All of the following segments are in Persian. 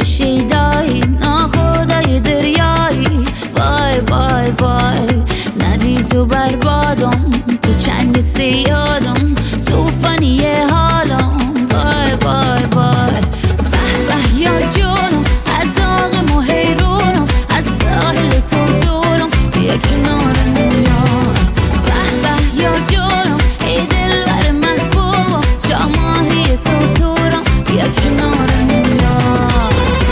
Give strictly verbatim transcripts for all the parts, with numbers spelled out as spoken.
شیدایی ناخدای دریایی وای وای وای ندی تو بربادم تو چنگ سیادم توفانی حالم وای وای وای به به یار جونم از آغم و حیرونم از ساحل تو دورم بیا کنارم یار به به یار جونم ای دلبر محبوبم شاماهی تو دورم بیا کنارم یار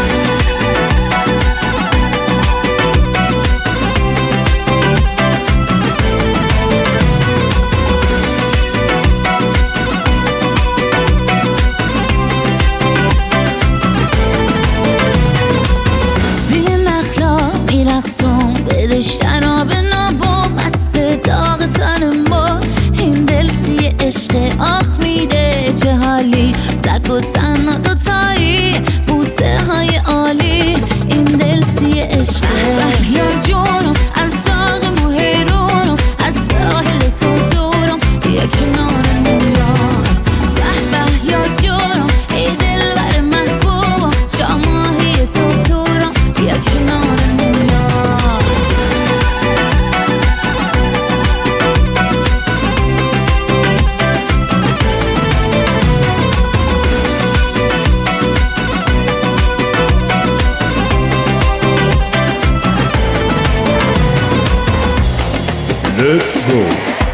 بده شراب نابا مست داغ تنم با این دل سی عشق آخ میده چه حالی تک و تنها دوتایی بوسه های عالی این دل سی عشق یا جونم از داغم و حیرونم از ساحل تو دورم بیا کنارم یار به به یا جونم ای دلبر محبوبم شاماهی تو دورم بیا کنارم یار Let's go.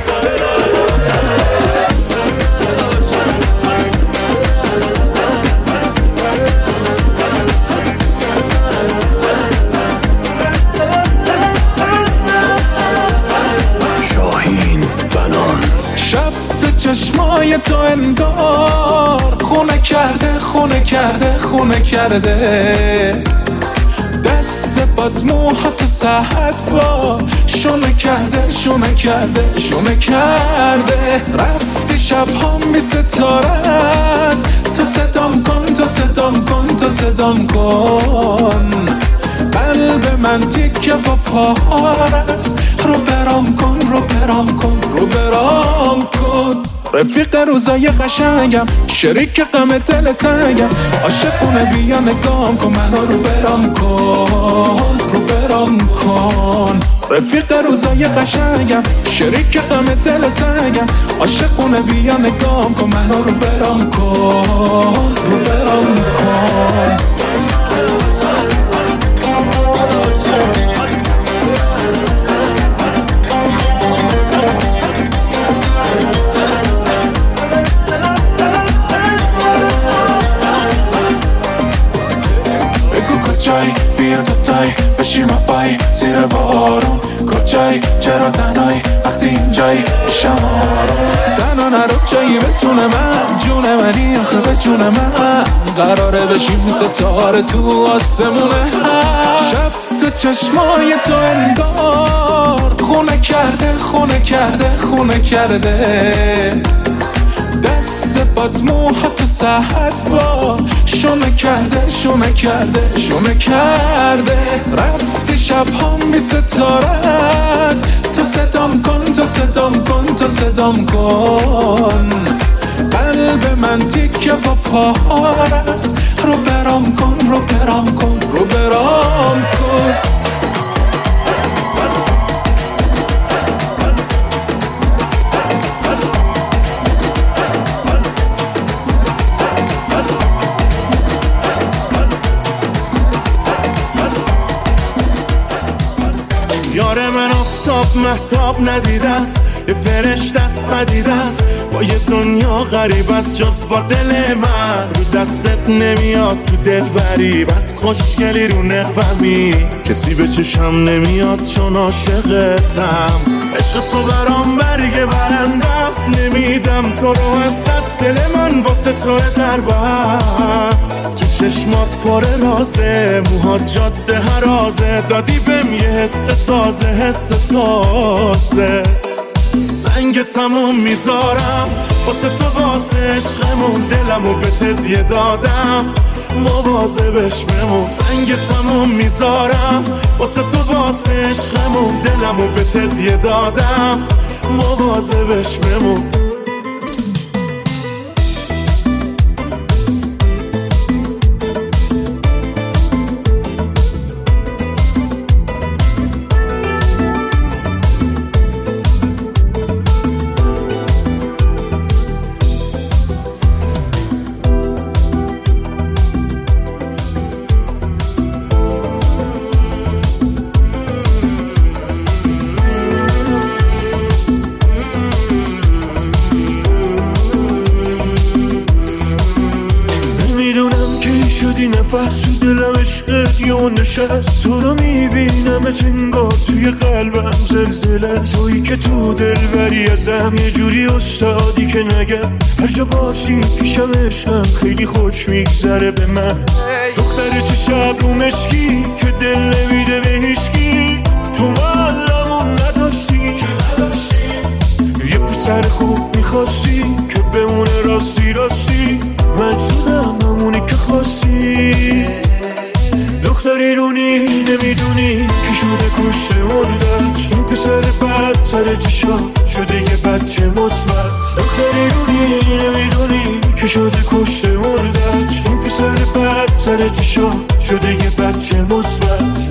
شاهین بنان شب تو چشمای تو انگار خونه کرده خونه کرده خونه کرده دست باد موها تو ساعت با شونه کرده شونه کرده شونه کرده رفتی شب هم بی ستاره است تو صدام کن تو صدام کن تو صدام کن قلب من تیکه و پاهار است رو برام کن رو برام کن رو برام کن رفیق روزای قشنگم شریک غم دل تنگم عاشقونه بیا نگام کن منو رو برام کن رو برام کن رفیق روزای قشنگم شریک غم دل تنگم عاشقونه بیا نگام کن منو رو برام کن رو برام کن بیا تو تای بشی مپای زیر بارون کجایی چرا تنهایی وقتی اینجایی پیشم آروم تنها نرو جایی بتونه من جون منی آخه به جون من قراره بشیم ستاره تو آسمونه شب تو چشمای تو انگار خونه کرده خونه کرده خونه کرده دست باد موها تو ساعت با شونه کرده شونه کرده شونه کرده رفتی شب هم بی ستاره است تو صدام کن تو صدام کن تو صدام کن قلب من تیکه و پاهار است رو برام کن رو برام کن رو برام کن یار من آفتاب مهتاب ندیده است یه فرشته است پدیده است با یه دنیا غریب است جز با دل من رو دستت نمیاد تو دل بری بس خوشگلی رو نقومی کسی به چشم نمیاد چون عاشقتم عشق تو برام برگ برنده است نمیدم تو رو از دست دل من واسه تو در بست تو چشمات پر رازه موهات جاده هرازه دادی بهم یه حس تازه حس تازه زنگ تموم میذارم واسه تو واسه عشقمون دلمو به تدیه دادم مواظبش بمون زنگ تموم میذارم واسه تو واسه عشقمون دلمو به تدیه دادم مواظبش بمون نفس تو دلم عشقت یه نشست، تو رو میبینم انگار توی قلبم زلزله، تویی که تو دل بری ازم یه جوری استادی که نگم، هر جا باشی پیشم عشقم خیلی خوش میگذره به من. دختر چه شب رو مشکی که دل نمیده به هیچکی، تو معلمون نداشتی یه پسر خوب میخواستی که بمونه راستی راستی، من شدم همونی که خواستی. دختری رونی نمیدونی که شده کشته مردت، این پسر بد سر چشا شده یه بچه مثبت. دختری رونی نمیدونی که شده کشته مردت، این پسر بد سر چشا شده یه بچه مثبت.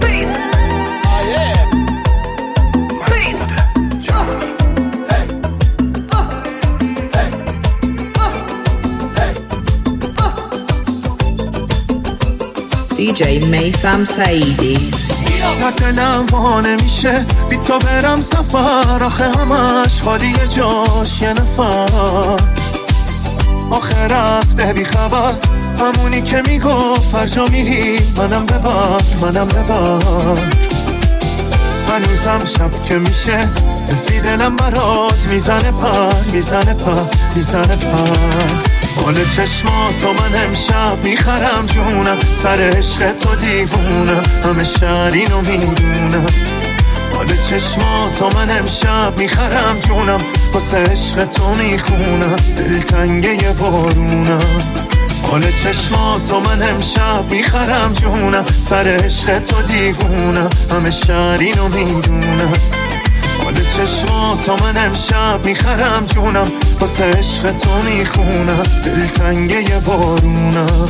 دی جی میثم سعیدی. دلم وا نمیشه بی تو برم سفر، آخه همش خالی جاش یه نفر، آخه رفته بی خبر همونی که میگفت هر جا میری منم ببر منم ببر. هنوزم شب که میشه دفی دلم برات میزنه پر میزنه پر میزنه پر. حال چشماتو من امشب میخرم جونم، سر عشق تو دیوونم همه شهر اینو میدونم. حال چشماتو من امشب میخرم جونم، واسه عشق تو میخونم دلتنگه یه بارونم. حال چشماتو من امشب میخرم جونم، سر عشق تو دیوونم همه شهر اینو میدونم. حال چشماتو من امشب میخرم جونم، واسه عشق تو میخونم دلتنگه یه بارونم.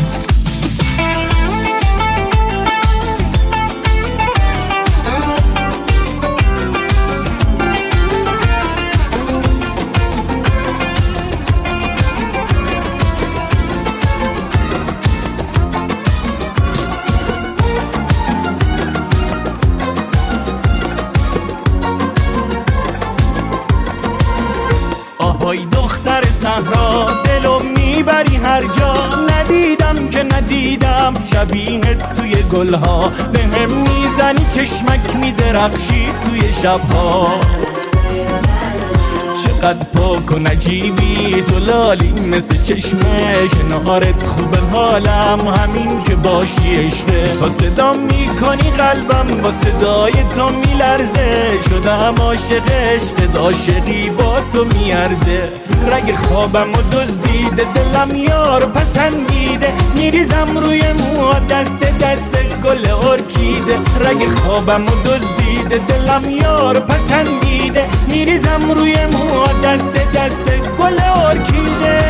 آهای دختر صحرا دلو میبری هر جا، ندیدم که ندیدم شبیهت توی گلها، به هم میزنی چشمک میدرخشی توی شبها. چقدر پاک و نجیبی زلالی مثل چشمه، کنارت خوبه حالم همین که باشی عشقه. تا صدا میکنی قلبم با صدای تو میلرزه، شدم عاشق عشقت عاشقی با تو میارزه. رگ خوابم و دزدیده دلم یار پسندیده، میریزم روی موها دست دست گل ارکیده. رگ خوابم و دزدیده دلم یار پسندیده، میریزم روی موها دست دست گل ارکیده.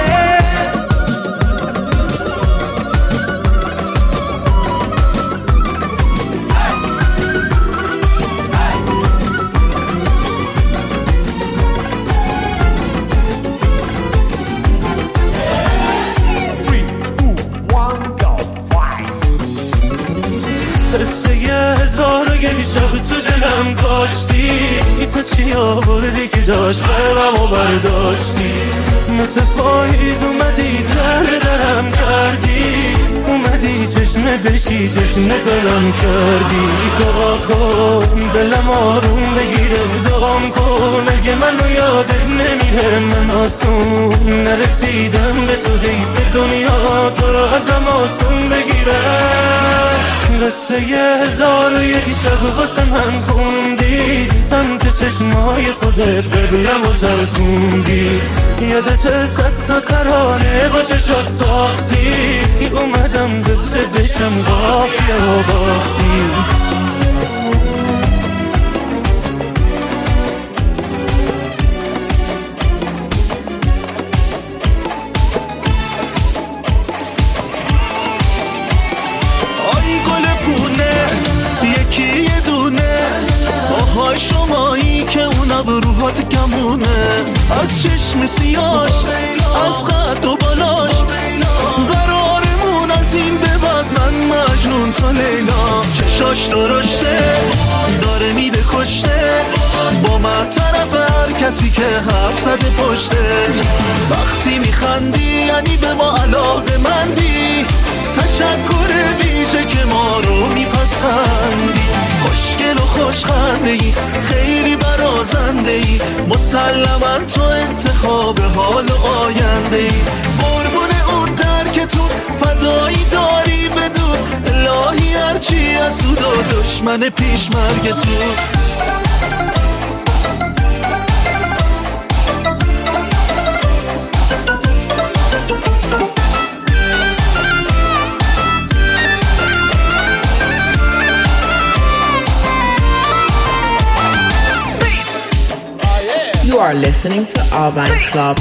قصه یه هزار و یک شب تو دلم کاشتی، تو چی آوردی که جاش قلبم و برداشتی. مثل پاییز اومدی در درم کردی، اومدی چشمه بشی تشنه دلم کردی. دعا کن دلم آروم بگیره، دعام کن اگه منو یادت نمیره. من آسون نرسیدم به تو، حیف دنیا تو رو ازم آسون بگیره. قصه یه هزار و یک شب واسه من خوندی، سمت چشمای خودت قبلم و ترخوندی. یادت صد تا ترانه با چشات ساختی، اومدم قصه بشم قافیه و باختی. شمایی که اون ابروهات کمونه، از چشم سیاش از قد و بالاش، قرارمون از این به بعد من مجنون تا لیلا. چشاش درشته داره میده کشته، با من طرف هر کسی که حرف زده پشته. وقتی میخندی یعنی به ما علاقه مندی، تشکر بی خوشگل و خوشخنده ای، خیلی برازنده ای، مسلما تو انتخاب حال و آینده ای. قربون اون درکتون فدایی داری بدون، الهی هرچی از او دو دشمن پیش مرگتون. You are listening to Urban Club.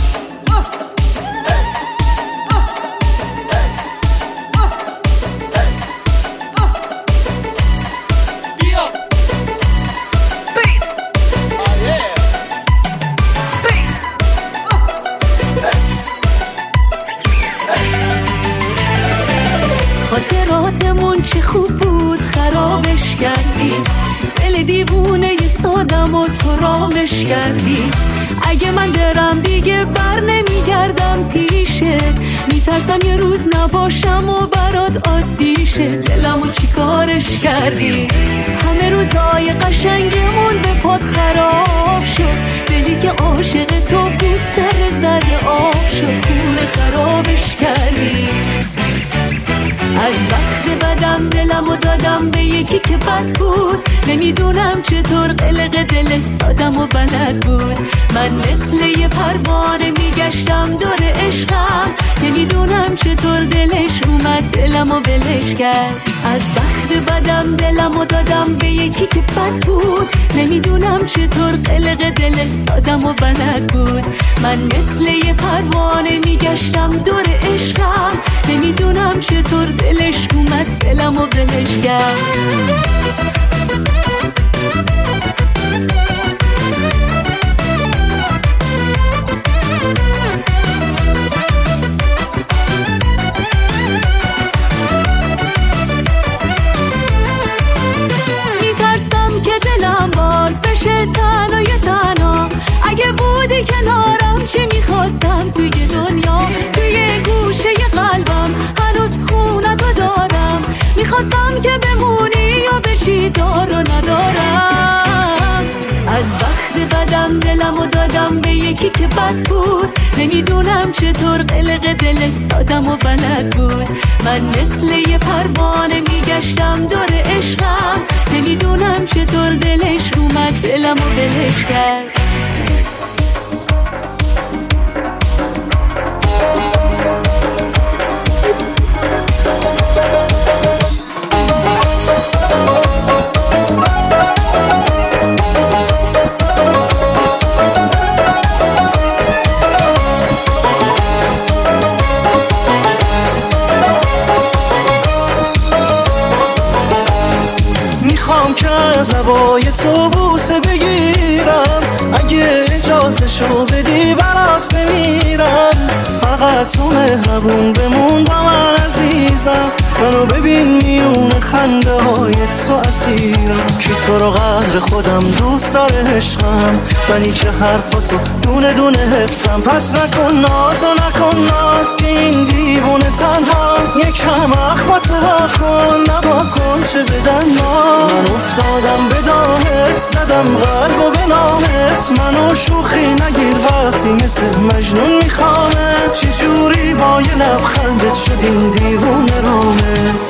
خاطراتمون چه خوب بود خرابش کردی، دل دیوونه ی سادم و تو رامش کردی. اگه من برم دیگه بر نمیگردم پیشت، میترسم یه روز نباشم و برات عادی شه. دلمو چی کارش کردی، همه روزای قشنگمون به پات خراب شد. دلی که عاشق تو بود سر زده آب شد، خونه خرابش کردی. از وقت بدم دلمو دادم به یکی که بد بود، نمیدونم چطور قلق دل سادم و بلد بود. من مثل یه پروانه میگشتم دور عشقم، نمیدونم چطور دلش اومد دلمو بلش کرد. از وقت بدم دلمو دادم به یکی که بد بود، نمیدونم چطور قلق دل سادم و بلد بود. من مثل یه پروانه میگشتم دور عشقم، نمیدونم چطور دلش اومد دلمو بلش کرد. میترسم که دلم باز بشه تنها یه تنها، اگه بودی کنارم چی میخواستم توی دنیا. توی گوشه ی قلبم هنوز خونتو دارم، میخواستم که بمونی یا بشی دار و ندارم. از وقت بدم دلمو دادم به یکی که بد بود، نمیدونم چطور قلق دل سادم و بلد بود. من مثل یه پروانه میگشتم دور عشقم، نمیدونم چطور دلش اومد دلمو بلش کرد. از لبای تو بوسه بگیرم، اگه اجازه شو بدی برات بمیرم. فقط تو مهربون بمون با من عزیزم، منو ببین میون خنده های تو اسیرم. کی تو رو قدر خودم دوست داره عشقم، منی که حرفاتو دونه دونه حفظم. پس نکن ناز و نکن ناز که این دیوونه تنهاست، یکم اخماتو بکن نباد خونچه بدن ناز. من افتادم به دامت زدم قلب و به نامت، منو شوخی نگیر وقتی مثل مجنون میخوامت. چی جوری با یه لبخندت شد این دیوونه رامت.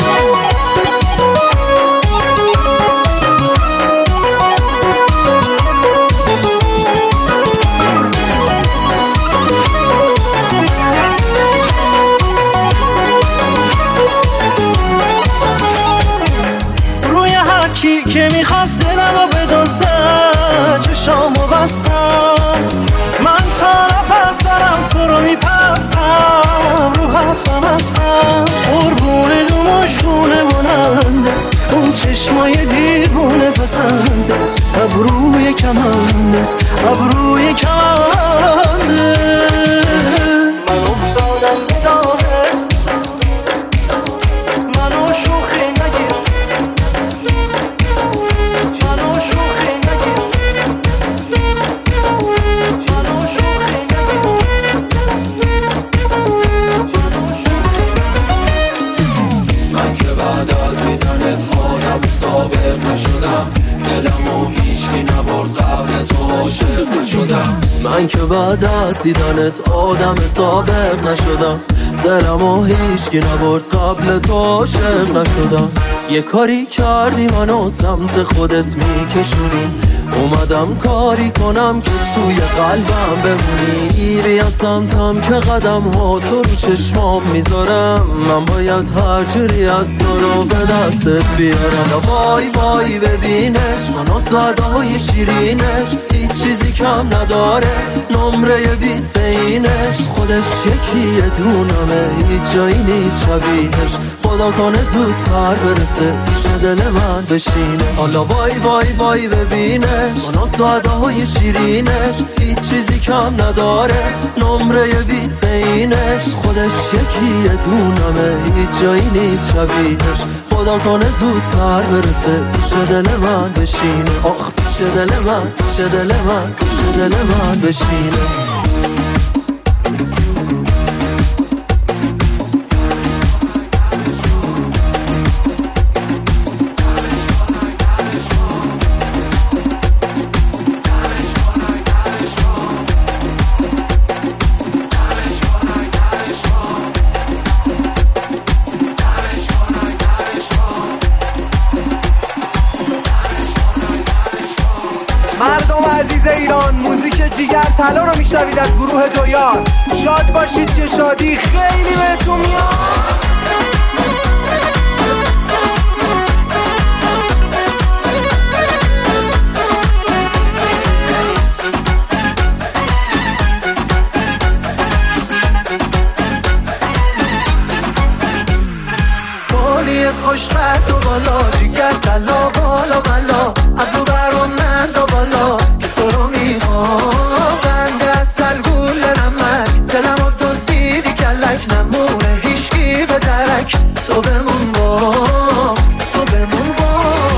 روی هر کی که میخواست دلمو بدزده چشامو بستم، من تا نفس دارم تو رو میپرستم. رو حرفم هستم قربون دو مشغونه بلندت، اون چشمای دیوونه پسندت، ابروی کمندت ابروی کمندت. من افتادم به دامت، منو شوخی نگیر، منو شوخی نگیر. من که بعد از دیدنت آدم سابق نشدم، دلمو هیچکی نبرد قبل تو عاشق نشدم. یه کاری کردی منو سمت خودت میکشونی، اومدم کاری کنم که توی قلبم بمونی. بیا سمتم که قدم ها تو رو چشمام میذارم، من باید هر جوری از تو رو به دستت بیارم. وای وای ببینش منو صدای شیرینش، هیچ چیزی کم نداره نمره بیست اینش. خودش یکیه دونمه هیچ جایی نیست شبیهش، خدا کنه زودتر برسه پیش دل من بشینه. حالا وای وای وای ببینش منو ساده های شیرینش، هیچ چیزی کم نداره نمره بیست اینش. خودش یکیه دونمه هیچ جایی نیست شبیهش، خدا کنه زودتر برسه پیش دل من بشینه. آخ پیش دل من پیش دل من پیش دل من بشینه. جیگر طلا رو میشنوید از گروه دویار. شاد باشید که شادی خیلی بهتون میاد. بالی خوش قد و بالا، جیگر طلا بالا بالا، ابرو برام نند و بالا که تو رو میخوام. سلگول نمک دلمو دزدیدی کلک، نمونه هیشگی به درک. تو بمون با تو بمون با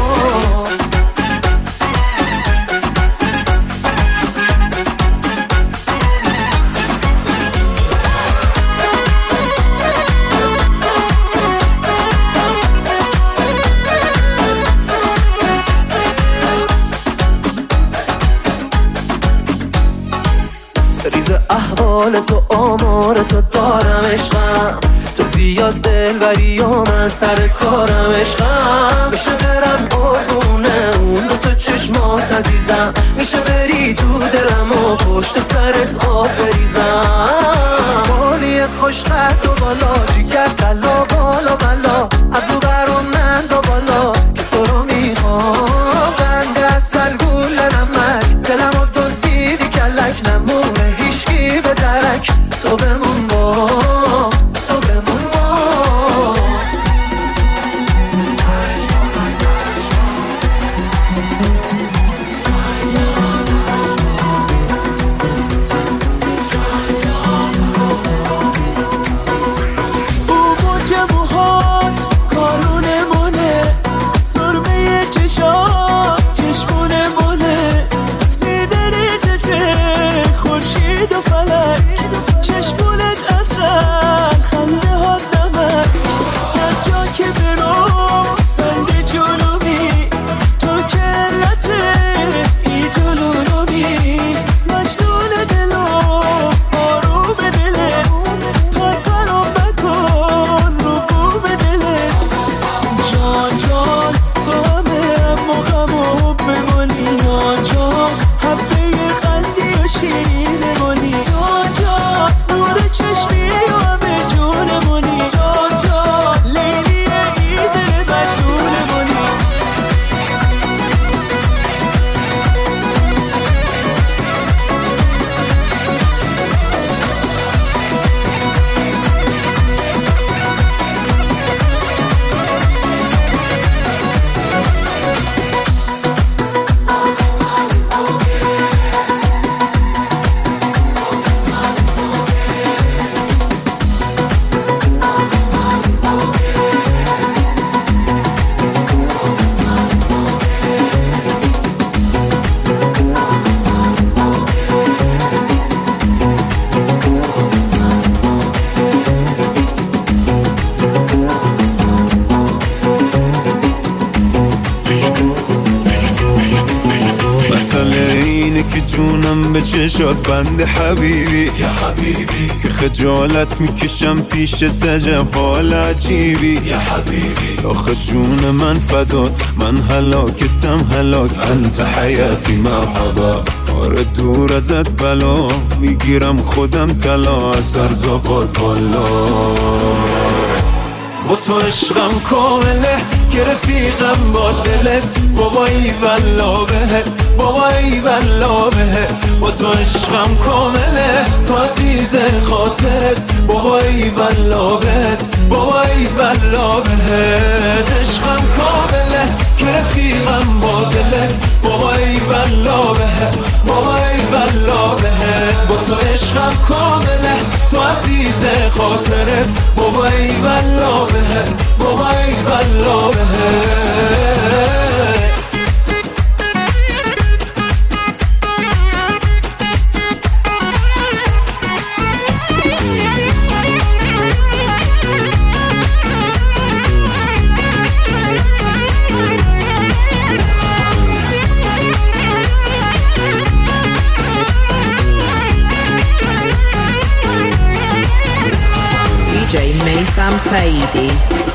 ریز احوال تو آمار تو دارم عشقم، تو زیاد دلبری و من سر کارم عشقم. میشه برم قربونه اون دو تا چشمات عزیزم، میشه بری تو دلم و پشت سرت آب بریزم. بالی خوش قد و بالا، جیگر طلا بالا بالا، ابرو برام نند و بالا که تو رو میخوام. بنده از سلگول نمک دلمو دزدیدی کلک، نمونه هیشگی به درک. تو بمون با تو بمون با به چشات بند حبیبی یا حبیبی که خجالت میکشم پیش تجب حال عجیبی یا حبیبی آخه جون من فدات من هلاکتم هلاک انت حیاتی مرحبا آره دور ازت بلا میگیرم خودم طلا از سر تا پات والا با تو عشقم کامله که رفیقم با دلت بابا ای والله بهت بابا ای والله بهت با تو عشقم کامله تو عزیز خاطرت بابا ای والله بهت بابا ای والله بهت عشقم کامله که رفیقم با دلت بابا ای والله بهت بابا ای والله بهت با تو عشقم کامله تو عزیز خاطرت بابا ای والله بهت بابا ای والله بهت دی جی میثم سعیدی.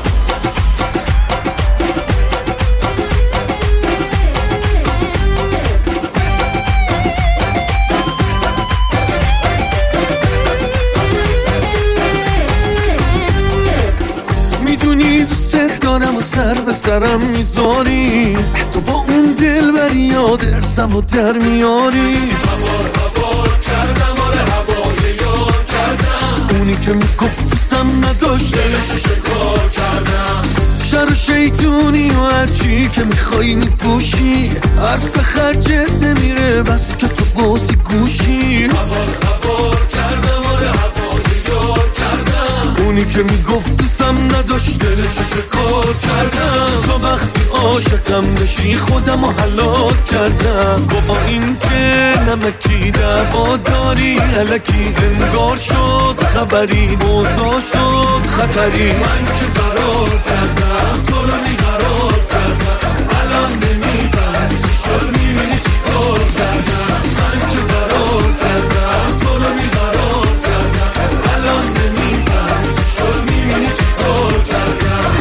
میدونی دوست دارم و سر به سرم میذاری تو با اون دل بری یاد ارسم و در میاری هوار هوار کردم آره هوای یار کردم اونی که میگفت دوستم نداشت دلشو شکار کردم شر و شیطونی و هرچی که میخوایی میپوشی حرف به خرجت نمیره بس که تو بازی گوشی هوار هوار کردم آره هوای یار کردم اونی که میگفت دوستم نداشت دلشو شکار کردم تو وقتی عاشقم بشی خودم رو هلاک کردم با این که نمکی دعوا داری الکی انگار شد خبری موضوع شد خطری من که قرار کردم تو رو بیقرار کردم الان نمیفهمی چی شد میبینی چی کار کردم من که قرار کردم تو رو بیقرار کردم الان نمیفهمی چی شد میبینی چی کار کردم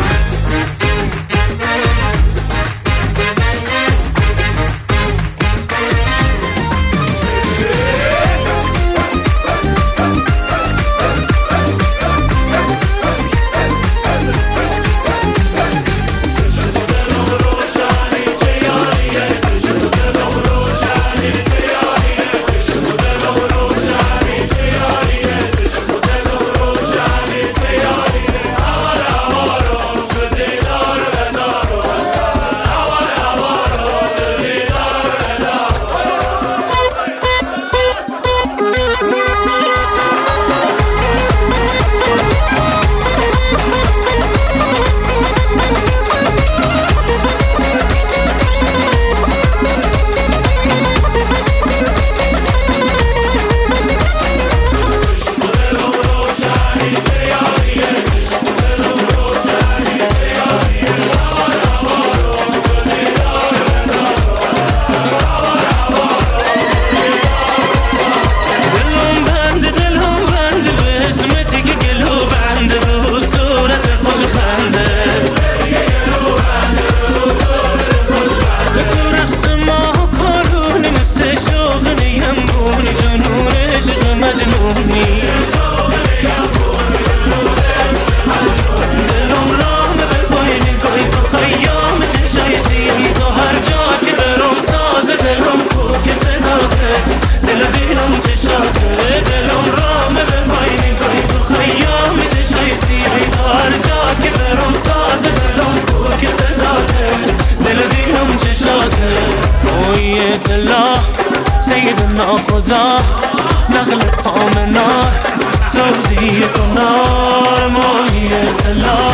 خدا نخلق آمنا سوزی کنار ماهی دلا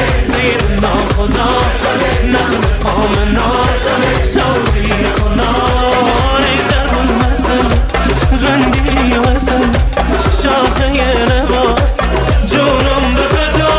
سیدنا خدا نخلق آمنا سوزی کنار ای زربون مسل غندی وسل شاخه نبات جونم به فدا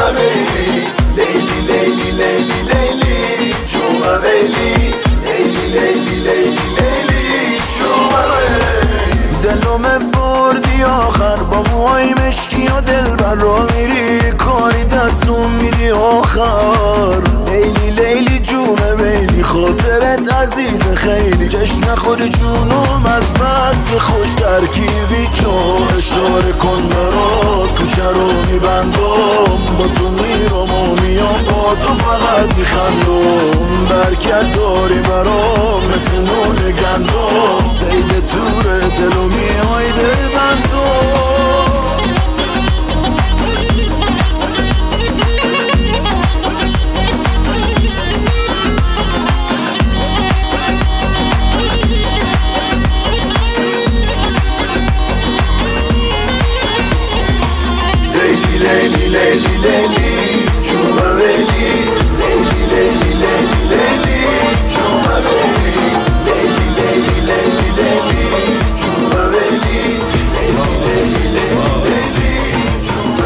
لیلی لیلی لیلی لیلی لیلی جوم لیلی لیلی لیلی لیلی لیلی جوم لیلی دلم بردی آخر با موهای مشکی و دل بر را میری کاری دستون میدی آخر لیلی لیلی جوم لیلی خاطرت عزیز خیلی جشن خود جونم از بس خوش ترکیبی تو اشاره کن برات کوچه رو میبندم با تو میرم و میام با تو فقط میخندم برکت داری برام مثل نون گندم سید تور دل و میای دل بندم لیلی لیلی لیلی جوم لیلی لیلی لیلی لیلی لیلی جوم لیلی لیلی لیلی لیلی لیلی جوم لیلی لیلی لیلی لیلی جوم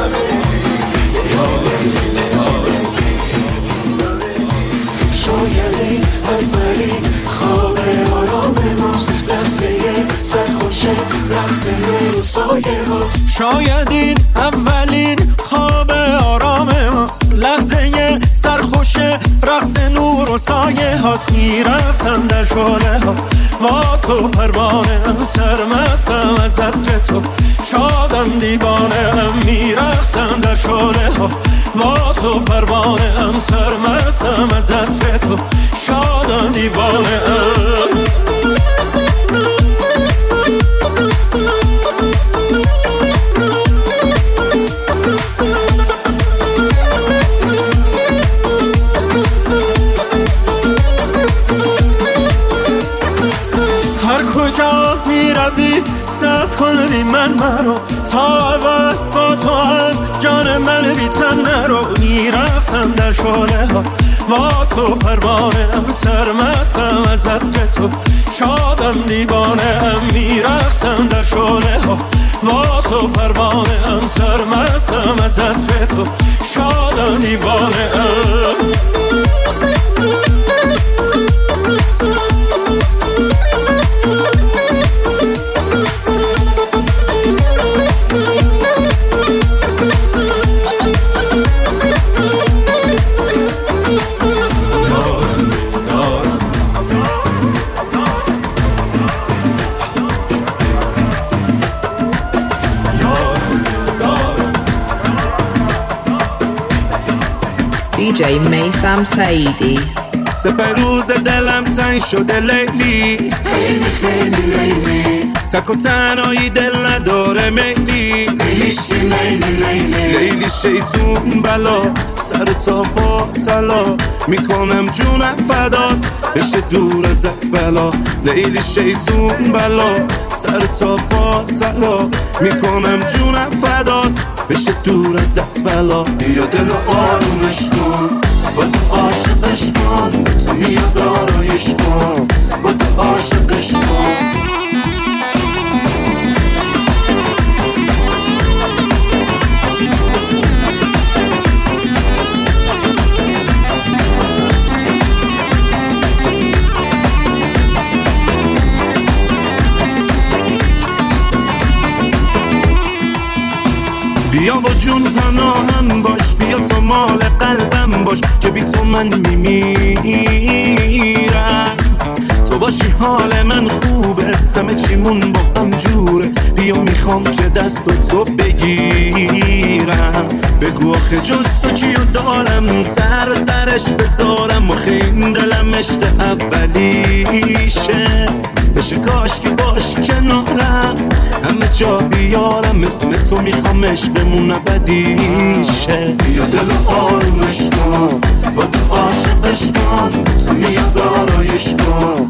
لیلی شایدی اولین خواب آرام ماست لحظه سرخوش رقص نور و سایه هاست شاید این اولین خواب آرام ماست لحظه سرخوش رقص نور و سایه هاست میرقصم در شعله ها با تو پروانه ام سرمستم از عطر تو شادم دیوانه ام میرقصم در شعله ها با تو پروانه ام سرمستم از عطر تو شادم دیوانه ام کجا می روی صبر کن بی من مرو تا ابد با تو هم جان من بی تن نرو میرقصم در شعله ها با تو پروانه ام سرمستم از عطر تو شادم دیوانه ام میرقصم در شعله ها با تو پروانه ام سرمستم از عطر تو شادم دیوانه ام دی جی میثم سعیدی سپروز دلم تنگ شده لیلی خیلی خیلی لیلی تک و تنهایی دل نداره میلی لیلیشکی لیلی لیلی لیلی شیطون بلا سر تا با طلا میکنم جونم فدات بشه دور ازت بلا لیلی شیطون بلا سر تا پا طلا میکنم جونم فدات بشه دور ازت بلا بیا دل آرومش کن با تو عاشقش کن تو میاد آرایش کن با تو عاشقش کن بیا با جون پناهم باش بیا تو مال قلبم باش که بی تو من میمیرم تو باشی حال من خوبه همه چیمون با هم جوره بیا میخوام که دست تو بگیرم بگو آخه جز تو کیو دارم سر سرش بذارم آخه این دلم عشق اولیشه بشه کاش که باشی کنارم همه جا بیارم اسم تو میخوام عشقمون ابدیشه بیا دل آرومش کن با تو عاشقش کن تو میاد آرایش کن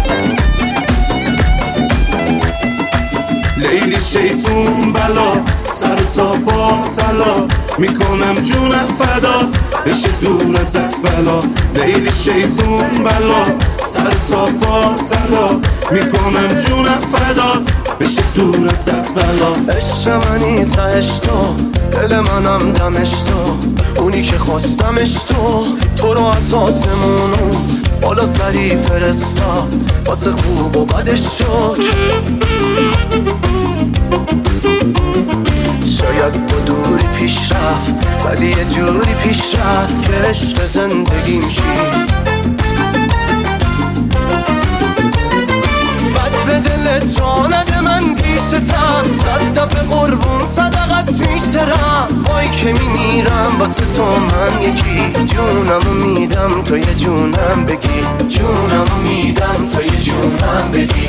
لیلی شیطون بلا سر تا با طلا میکنم جونم فدات بشه دور ازت بلا لیلی شیطون بلا سر تا با طلا میکنم جونم فدات بشه دور ازت بلا عشق منی تهش تو دل منم دمش تو اونی که خواستمش تو تو رو از آسمونو بالا سری فرستاد واسه خوب و بدش شد شاید با دوری پیش رفت ولی یه جوری پیش رفت که عشق زندگیم شی بد به دلت را نده من پیشتم صد دفعه قربون صدقت میشترم وای که میمیرم واسه تو من یکی جونمو میدم تو یه جونم بگی جونمو میدم تو یه جونم بگی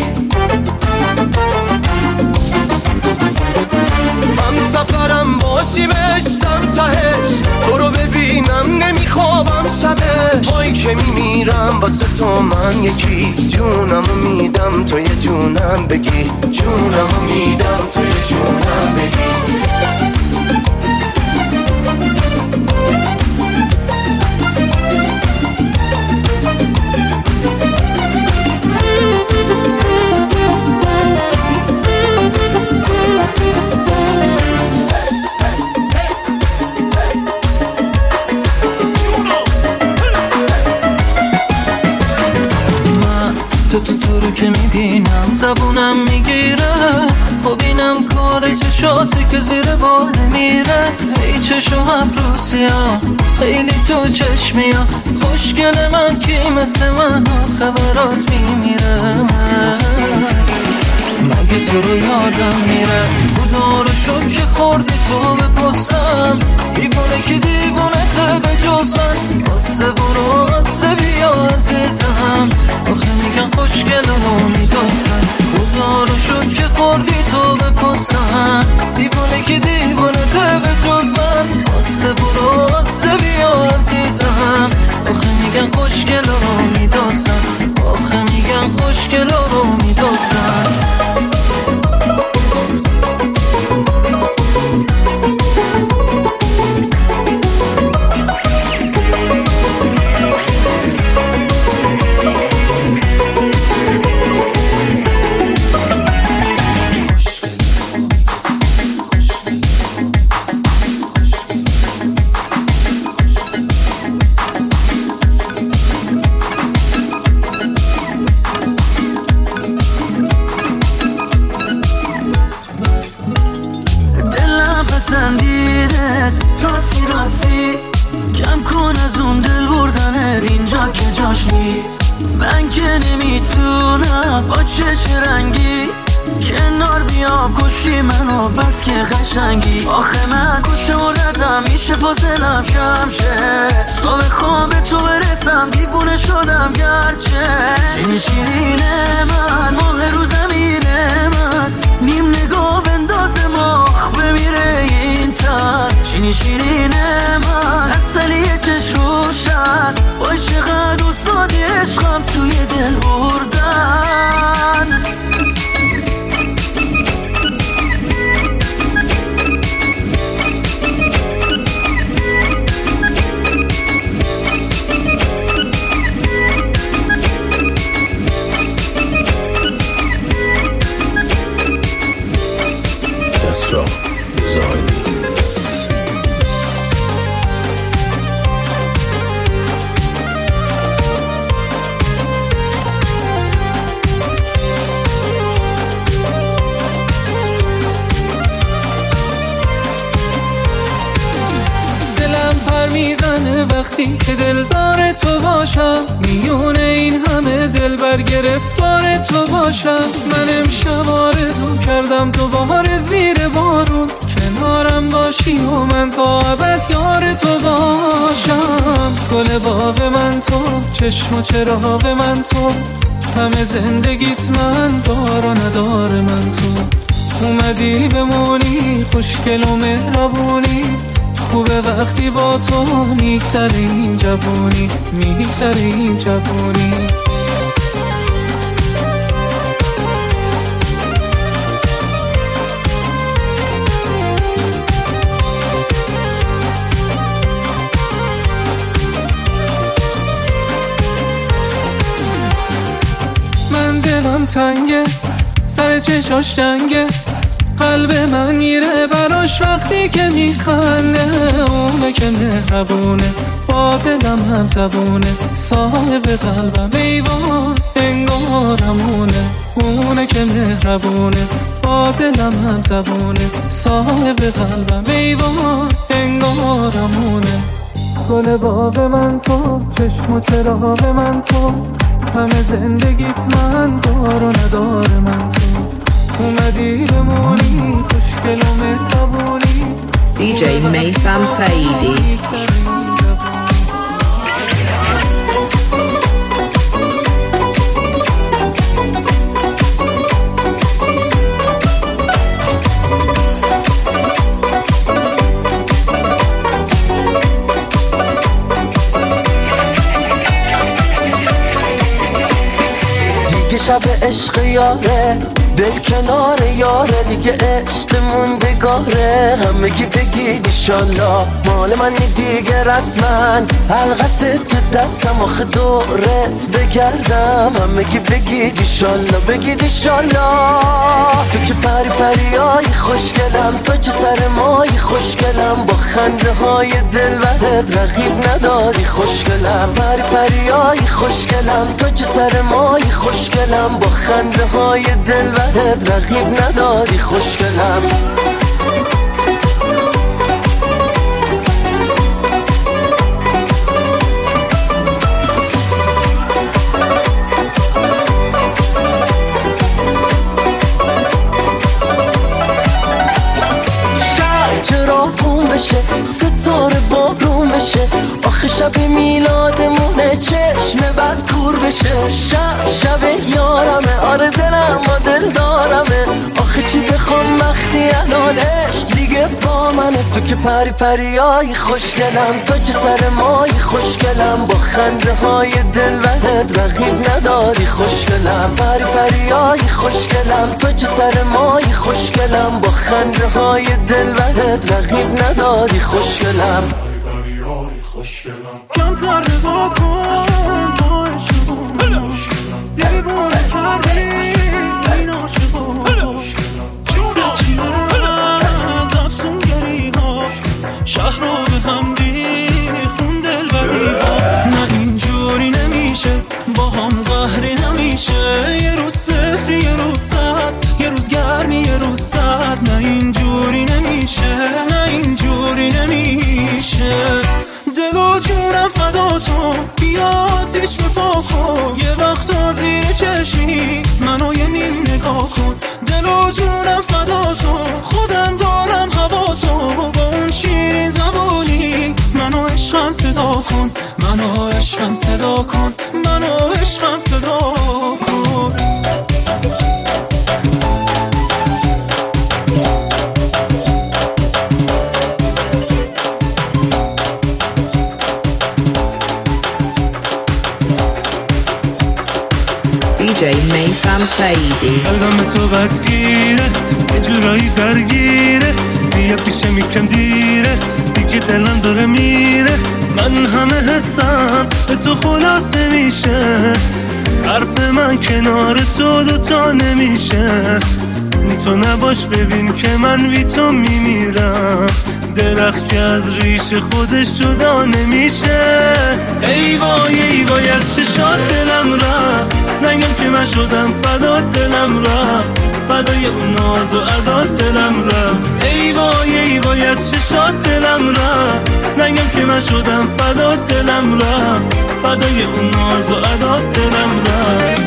من سفرم باشی بهشتم تهش تو رو ببینم نمیخوابم شبش وای که میمیرم واسه تو من یکی جونمو میدم تو یه جونم بگی جونمو میدم تو یه جونم بگی تو تو تو رو که میبینم زبونم میگیره خب اینم کار چشاتی که زیر بار میره ای چشم ابروسیا خیلی تو چشمیا خوشگل من کی مثل من خبرات میمیره مگه تو رو یادم میره خدا رو شد که خوردی تو بپسم دیوونه که دیوونه ته به جز من واسه برو واسه بیا عزیزم آخه میگن خوشگل رو میدازم خدا رو شد که خوردی تو بپسم دیوونه که دیوونه ته به جز من واسه برو واسه بیا عزیزم آخه میگن خوشگل رو میدازم آخه میگن خوشگل رو میدازم راستی راستی کم کن از اون دل بردنت اینجا که جاش نیست من که نمیتونم با چه رنگی کنار بیام کشی منو بس که قشنگی آخه من کشورتم میشه فاصلم کم شه تا بخوام به تو برسم دیوونه شدم گرچه شیرین شیرین من ماه رو زمینه من نیم نگاه بندازه مخ بمیره این تن شیرین شیرین من اصلی چش روشن وای چقدر اصادی عشقم توی دل بردن میزنه وقتی که دلدار تو باشم میونه این همه دل برگرفتار تو باشم من امشب آرزو کردم دوباره زیر بارون کنارم باشی و من تا ابد یار تو باشم گل باغ من تو چشم و چراغ من تو همه زندگیت من دار و ندار من تو اومدی بمونی خوشگل و مهربونی خوبه وقتی با تو میگذره این جوونی میگذره این جوونی دلم تنگه، سر چشاش جنگه، قلب من میره براش وقتی که میخنده. اونه که مهربونه، با دلم هم زبونه، صاحب قلبم ایوان انگارمونه. اونه که مهربونه، با دلم هم زبونه، صاحب قلبم ایوان انگارمونه. گل باغ من تو، چشم و چراغ من تو، همه زندگیت من دار و ندار من تو. اومدی بمونی خوشگل و مهربونی. دی جی میثم سعیدی. شب عشق یاره، دل کنار یاره، دیگه عشق موندگاره. همگی بگید ایشالله مال منی دیگه رسمن، حلقت تو دستم آخه دورت بگردم. همگی بگید ایشالله، بگید ایشالله. تو که پری پریایی خوشگلم، تو که سر مایی خوشگلم، با خنده های دلبرت رقیب نداری خوشگلم. پری پریایی خوشگلم، تو که سر مایی خوشگلم، با خنده های دلبرت رقیب نداری خوشگلم. چرا بوم بشه، ستاره بارون بشه، آخه شب میلادمونه چشم بد کور بشه. شب شب یارمه، آره دلم با دل دارمه، آخه چی بخوام وقتی الان عشق دیگه با منه. تو که پری پریایی خوشگلم، تو که سر مایی خوشگلم، با خنده های دلبرت رقیب نداری خوشگلم. پری پریایی خوشگلم، تو که سر مایی خوشگلم، با خنده های دلبرت رقیب نداری خوشگلم. کم کرده با کن با عشقون، دیوونه کردی این عاشقون. دستون گری ها شهر رو به هم بیخون دلبری ها. نه اینجوری نمیشه، با هم قهری نمیشه، یه روز صفری یه روز صد، یه روز گرمی یه روز سرد. نه اینجوری نمیشه، نه اینجوری نمیشه. دل و جونم فدا تو، بیا آتیش به پا کن، یه وقتا زیر چشمی منو یه نیم نگاه کن. دل و جونم فدا تو، خودم دارم هوا تو، با اون شیرین زبونی منو عشقم صدا کن، منو عشقم صدا کن، منو عشقم صدا کن. دی جی میثم سعیدی. قلبم تو بدگیره، یه جورایی درگیره، بیا پیشم یکم دیره، دیگه دلم داره میره. من همه حسم به تو خلاصه میشه، حرف من کنار تو دوتا نمیشه. تو نباش ببین که من بی تو میمیرم، درخت که از ریشه خودش جدا نمیشه. ای وای ای وای از چشات دلم رفت، نگم که من شدم فدات دلم رفت، فدای اون ناز و عدات دلم رفت. ای وای ای وای از چشات دلم رفت، نگم که من شدم فدات دلم رفت، فدای اون ناز و عدات دلم رفت.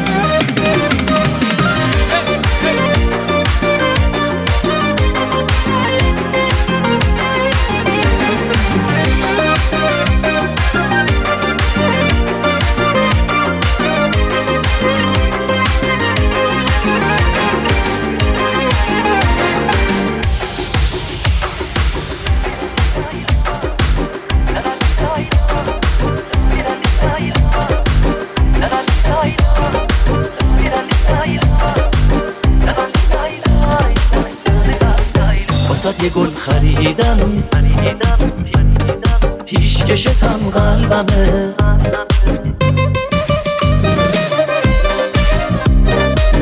یه گل خریدم، پیشکشتم قلبمه،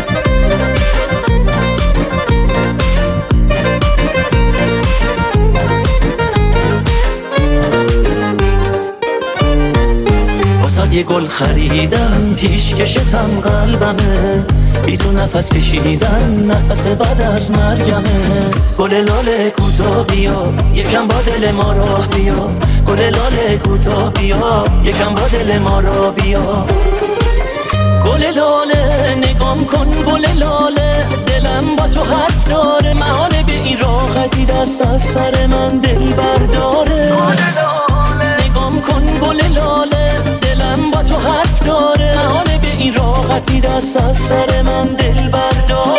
یه گل خریدم پیشکشتم قلبمه، بی تو نفس کشیدن نفس بعد از مرگمه. گل لاله کوتاه بیا یکم با دل ما راه بیا، گل لاله کوتاه بیا یکم با دل ما راه بیا. گل لاله نگام کن گل لاله، دلم با تو حرف داره، محاله به این راحتی دست از سر من دل برداره. نگام کن گل لاله، دلم با تو حرف داره، محاله به این راحتی دست از سر من دل برداره.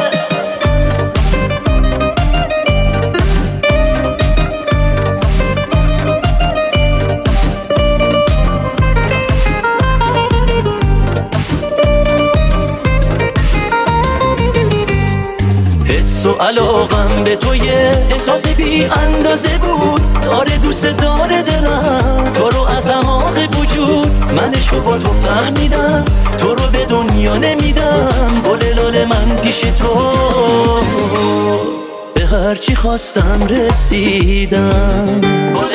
حس و علاقم به تو یه احساس بی اندازه بود، داره دوست داره دلم تو رو از اعماق وجود. من عشقو با تو فهمیدم، تو رو به دنیا نمیدم. گل لاله من پیش تو به هرچی خواستم رسیدم. گل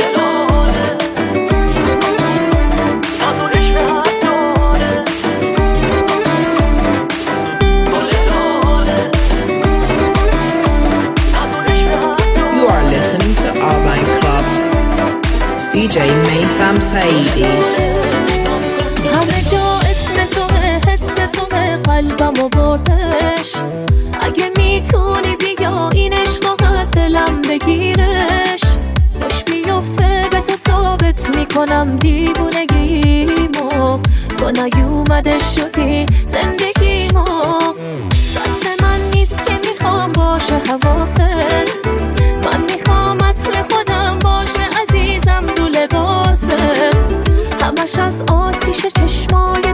دی جی میثم سعیدی. همه جا اسم توه، حس توه، قلبمو بردش. اگه میتونی بیا این عشقو از دلم بگیرش، باش میفته به تو ثابت میکنم دیوونگیمو، تو نیومده شدی زندگیمو. دست من نیست که میخوام باشه حواست، من میخوام عطر خودم باشه عزیزم دو لباست. همش از آتیش چشمای